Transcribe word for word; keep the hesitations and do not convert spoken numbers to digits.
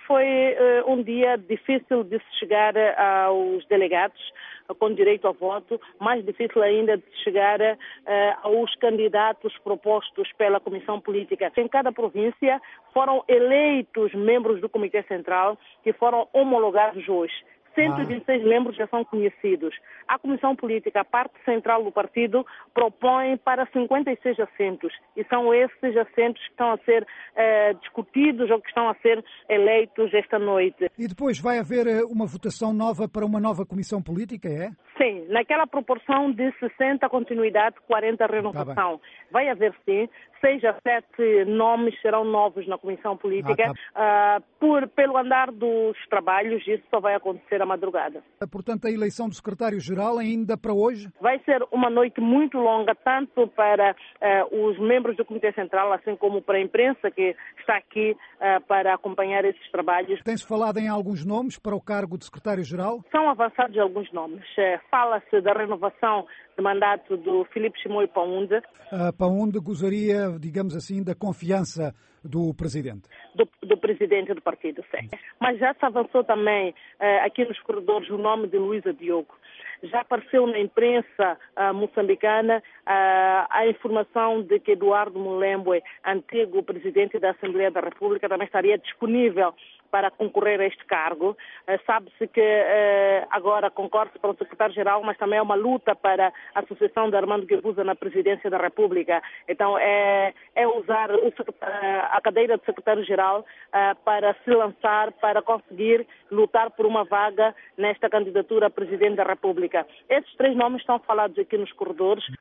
foi uh, um dia difícil de se chegar aos delegados uh, com direito ao voto, mais difícil ainda de chegar uh, aos candidatos propostos pela Comissão Política. Em cada província foram eleitos membros do Comitê Central que foram homologados hoje. cento e vinte e seis ah. membros já são conhecidos. A Comissão Política, a parte central do partido, propõe para cinquenta e seis assentos. E são esses assentos que estão a ser eh, discutidos ou que estão a ser eleitos esta noite. E depois vai haver uma votação nova para uma nova Comissão Política, é? Sim, naquela proporção de sessenta continuidade, quarenta renovação. Tá, vai haver, sim, seis a sete nomes serão novos na Comissão Política. Ah, tá. uh, por, pelo andar dos trabalhos, isso só vai acontecer à madrugada. Portanto, a eleição do secretário-geral ainda para hoje? Vai ser uma noite muito longa, tanto para uh, os membros do Comitê Central, assim como para a imprensa que está aqui uh, para acompanhar esses trabalhos. Tem-se falado em alguns nomes para o cargo de secretário-geral? São avançados alguns nomes. Uh, Fala-se da renovação de mandato do Filipe Chimoio Paúnde. Uh, Paúnde gozaria, digamos assim, da confiança do presidente. Do, do presidente do partido, sim. Mas já se avançou também uh, aqui nos corredores o nome de Luísa Diogo. Já apareceu na imprensa uh, moçambicana uh, a informação de que Eduardo Mulembwe, antigo presidente da Assembleia da República, também estaria disponível para concorrer a este cargo. Uh, sabe-se que uh, agora concorre-se para o secretário-geral, mas também é uma luta para a sucessão de Armando Guebuza na presidência da República. Então é, é usar o, a cadeira de secretário-geral uh, para se lançar, para conseguir lutar por uma vaga nesta candidatura a presidente da República. Esses três nomes estão falados aqui nos corredores.